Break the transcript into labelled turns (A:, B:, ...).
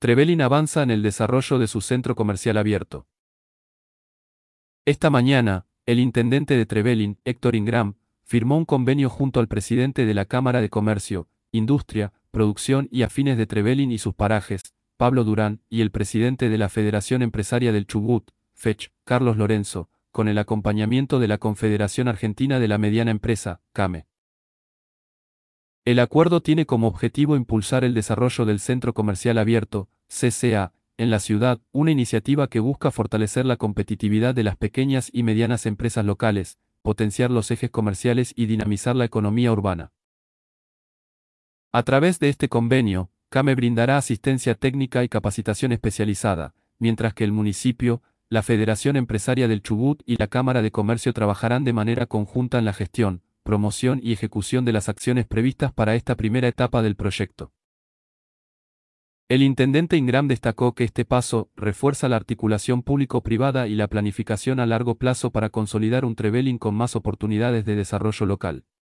A: Trevelin avanza en el desarrollo de su centro comercial abierto. Esta mañana, el intendente de Trevelin, Héctor Ingram, firmó un convenio junto al presidente de la Cámara de Comercio, Industria, Producción y Afines de Trevelin y sus parajes, Pablo Durán, y el presidente de la Federación Empresaria del Chubut, FECH, Carlos Lorenzo, con el acompañamiento de la Confederación Argentina de la Mediana Empresa, CAME. El acuerdo tiene como objetivo impulsar el desarrollo del Centro Comercial Abierto, CCA, en la ciudad, una iniciativa que busca fortalecer la competitividad de las pequeñas y medianas empresas locales, potenciar los ejes comerciales y dinamizar la economía urbana. A través de este convenio, CAME brindará asistencia técnica y capacitación especializada, mientras que el municipio, la Federación Empresaria del Chubut y la Cámara de Comercio trabajarán de manera conjunta en la gestión, promoción y ejecución de las acciones previstas para esta primera etapa del proyecto. El intendente Ingram destacó que este paso refuerza la articulación público-privada y la planificación a largo plazo para consolidar un Trevelin con más oportunidades de desarrollo local.